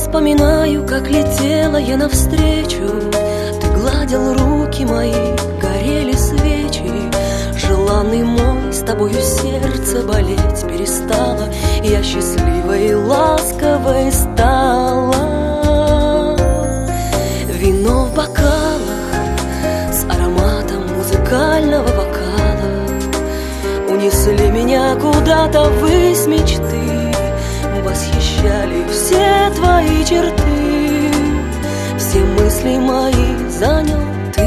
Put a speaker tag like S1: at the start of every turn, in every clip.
S1: вспоминаю, как летела я навстречу. Ты гладил руки мои, горели свечи. Желанный мой, с тобою сердце болеть перестало. Я счастливой и ласковой стала. Вино в бокалах с ароматом музыкального вокала унесли меня куда-то ввысь мечты. Восхищали все твои черты, все мысли мои занял ты.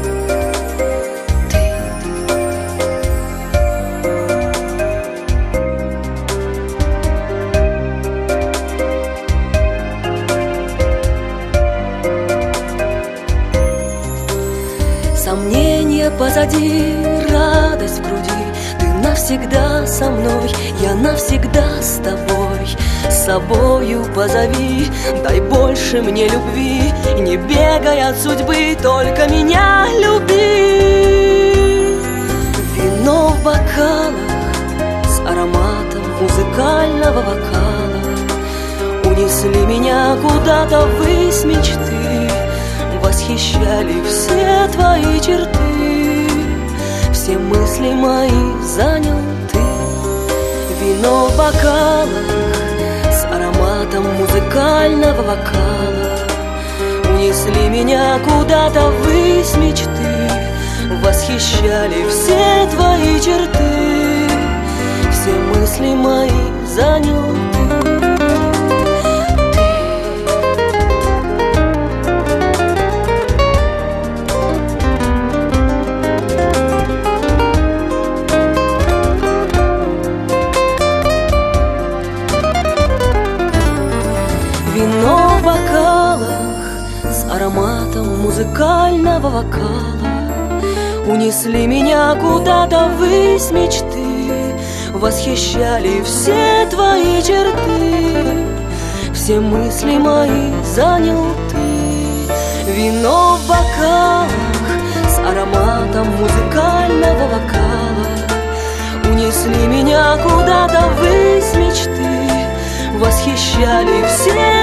S1: Сомнения позади, радость в груди. Ты навсегда со мной, я навсегда с тобой. С собою позови, дай больше мне любви. Не бегай от судьбы, только меня люби. Вино в бокалах с ароматом музыкального вокала унесли меня куда-то ввысь мечты. Восхищали все твои черты, все мысли мои занял ты. Вино в бокалах с ароматом музыкального вокала унесли меня куда-то ввысь мечты. Восхищали все твои черты, все мысли мои занял ты. Вино в бокалах с ароматом музыкального вокала унесли меня куда-то ввысь мечты. Восхищали все твои черты, все мысли мои занял ты. Вино в бокалах с ароматом музыкального вокала унесли меня куда-то ввысь мечты. Восхищали все